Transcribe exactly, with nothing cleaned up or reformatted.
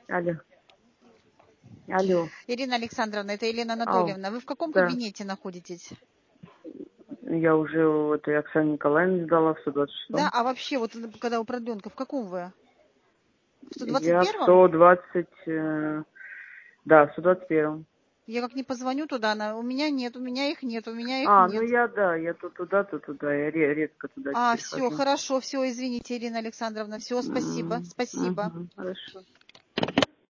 Алло. Алло. Ирина Александровна, это Елена Ау. Анатольевна. Вы в каком Да. кабинете находитесь? Я уже у этой Оксане Николаевне сдала в сто двадцать Да, шестом. а вообще, вот когда у продленка, в каком вы? В сто двадцать Я в первом? сто двадцать... э, Да, в сто двадцать первом. Я как не позвоню туда, она, у меня нет, у меня их нет, у меня их А, ну нет. я, да, я то туда, то туда. Я ре- редко туда А, теперь все, хожу. хорошо, все, извините, Ирина Александровна, все, спасибо, М, спасибо. мгм, Хорошо.